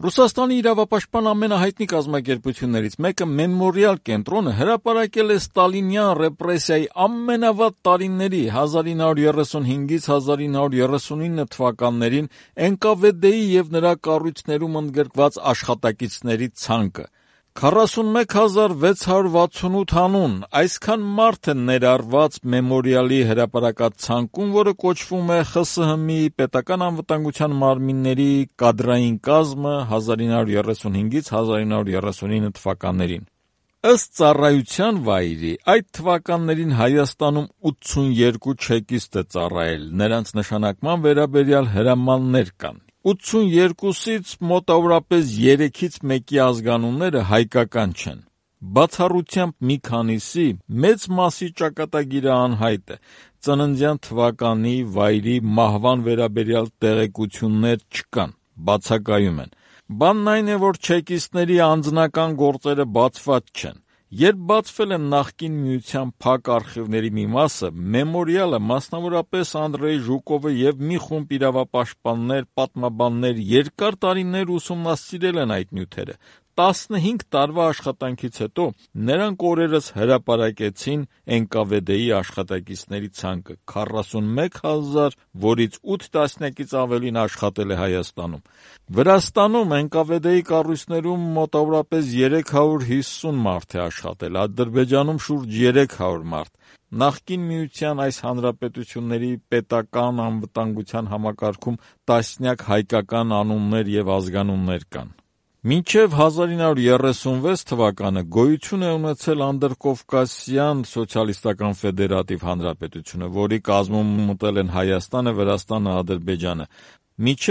Ռուսաստանի իրավապաշտպան ամենահայտնի կազմակերպություններից մեկը Մեմորիալ կենտրոնը հրապարակել է ստալինյան ռեպրեսիայի ամենավատ տարիների 1935-ից 1939 թվականներին NKVD-ի և նրա կառույցներում ընդգրկված աշխատակիցների ցանկը։ 41668 անուն, այսքան մարդ է ներառված Մեմորիալի հրապարակած ցանկում, որը կոչվում է ԽՍՀՄ-ի պետական անվտանգության մարմինների կադրային կազմը 1935-ից 1939 թվականներին։ Ըստ ծառայության վայրի, այդ թվականներին Հայաստանում 82 չեկիստ է ծառայել, նրանց նշանակման վերաբերյալ հրամաններ կան։ 82-ից մոտավորապես 3-ից մեկի ազգանունները հայկական չեն։ Բացառությամբ մի քանիսի, մեծ մասի ճակատագիրը անհայտ է, ծննդյան թվականի, վայրի, մահվան վերաբերյալ տեղեկություններ չկան, բացակայում են։ Բանն այն է, որ չեկիստների անձնական գործերը բացված չեն։ Երբ բացվել են նախկին միության փակ արխիվների մի մասը, Մեմորիալը, մասնավորապես Անդրեյ Ժուկովը և մի խումբ իրավապաշտպաններ, պատմաբաններ երկար տարիներ ուսումնասիրել են այդ նյութերը։ 15 տարվա աշխատանքից հետո նրանք օրերս հրապարակեցին NKVD-ի աշխատակիցների ցանկը, 41,000, որից 8 տասնյակից ավելին աշխատել է Հայաստանում։ Վրաստանում NKVD-ի կառույցներում մոտավորապես 350 մարդ է աշխատել, Ադրբեջանում շուրջ 300 մարդ։ Նախկին միության այս հանրապետությունների պետական անվտանգության համակարգում տասնյակ հայկական անուններ և ազգանուններ կան։ Մինչև 1936 թվականը գոյություն է ունեցել Անդրկովկասյան սոցիալիստական ֆեդերատիվ հանրապետությունը, որի կազմում մտել են Հայաստանը, Վրաստանը, Ադրբեջանը։ Մինչև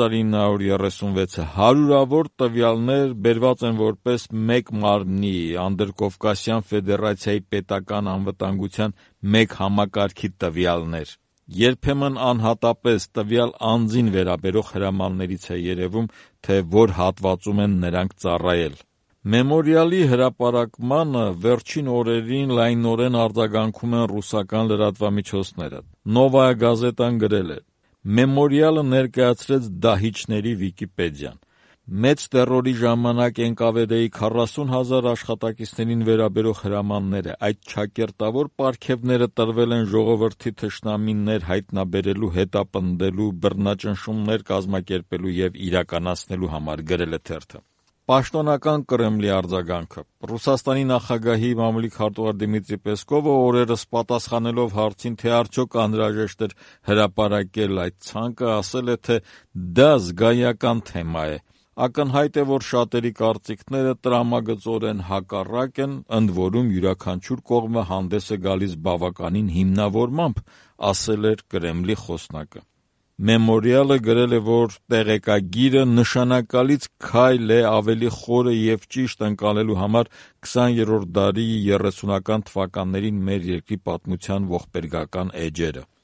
1936-ը հարյուրավոր տվյալներ բերված են որպես մեկ մարմնի Անդրկովկասյան ֆեդերացիայի պետական անվտանգության մեկ համակարգի տվյալներ։ Երբեմն անհատապես տվյալ անձին վերաբերող հրամաններից է երևում, թե որ հատվածում են նրանք ծառայել։ Մեմորիալի հրապարակմանը վերջին օրերին լայնորեն արձագանքում են ռուսական լրատվամիջոցները։ Նովայա գազետան գրել է. Մեմորիալը ներկայացրեց դահիճների Վիկիպեդիան։ Մեծ տերորի ժամանակ NKVD-ի 40,000 աշխատակիցներին վերաբերող հրամանները, այդ չակերտավոր պարգևները տրվել են ժողովրդի թշնամիներ հայտնաբերելու, հետապնդելու, բռնաճնշումներ կազմակերպելու և իրականացնելու համար, գրել է թերթը։ Պաշտոնական Կրեմլի արձագանքը։ Ռուսաստանի նախագահի մամուլիկ հարտուղար Դիմիտրի Պեսկովը օրերս պատասխանելով հարցին, թե արդյոք անհրաժեշտ էր հրապարակել այդ ցանկը, ասել է, թե դա զգայական թեմա է։ Ակնհայտ է, որ շատերի կարծիքները տրամագծորեն հակառակ են, ընդ որում յուրաքանչյուր կողմը հանդես է գալիս բավականին հիմնավորմամբ, ասել էր Կրեմլի խոսնակը։ Մեմորիալը գրել է, որ տեղեկագիրը նշանակալից քայլ է ավելի խորը և ճիշտ ընկալելու համար 20-րդ դարի 30-ական թվականներին մեր երկրի պատմության ողբերգական էջերը։